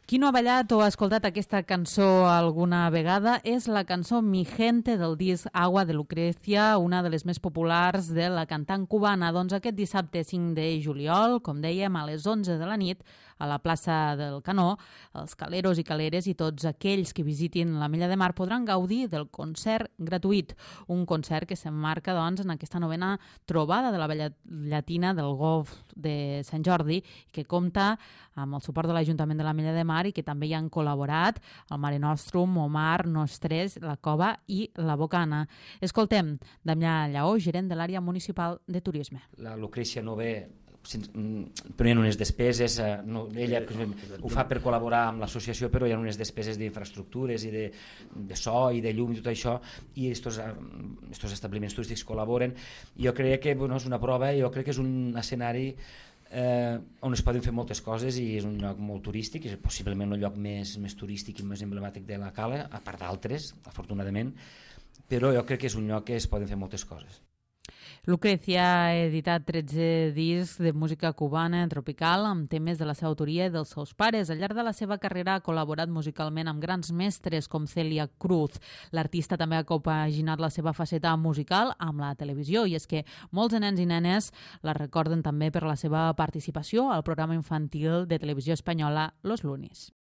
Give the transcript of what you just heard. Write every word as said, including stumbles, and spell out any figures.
Qui no ha ballat o ha escoltat aquesta cançó alguna vegada és la cançó Mi Gente del disc Agua de Lucrecia, una de les més populars de la cantant cubana. Doncs aquest dissabte cinc de juliol, com dèiem, a les onze de la nit, a la plaça del Canó, els caleros i caleres i tots aquells que visitin l'Ametlla de Mar podran gaudir del concert gratuït. Un concert que s'emmarca doncs, en aquesta novena trobada de la Balla Llatina del Golf de Sant Jordi i que compta amb el suport de l'Ajuntament de l'Ametlla de Mar i que també hi han col·laborat el Mare Nostrum, Omar, Nostres, la Cova i la Bocana. Escoltem Damià Lleó, gerent de l'àrea municipal de turisme. La Lucrecia no ve prenent unes despeses, no, ella ho fa per col·laborar amb l'associació, però hi ha unes despeses d'infraestructures i de, de so i de llum i tot això, i aquests establiments turístics col·laboren. Jo crec que bueno, és una prova, jo crec que és un escenari eh, on es poden fer moltes coses i és un lloc molt turístic, és possiblement el lloc més, més turístic i més emblemàtic de la Cala, a part d'altres, afortunadament, però jo crec que és un lloc que es poden fer moltes coses. Lucrecia ha editat tretze discs de música cubana tropical amb temes de la seva autoria i dels seus pares. Al llarg de la seva carrera ha col·laborat musicalment amb grans mestres com Celia Cruz. L'artista també ha compaginat la seva faceta musical amb la televisió i és que molts nens i nenes la recorden també per la seva participació al programa infantil de televisió espanyola Los Lunis.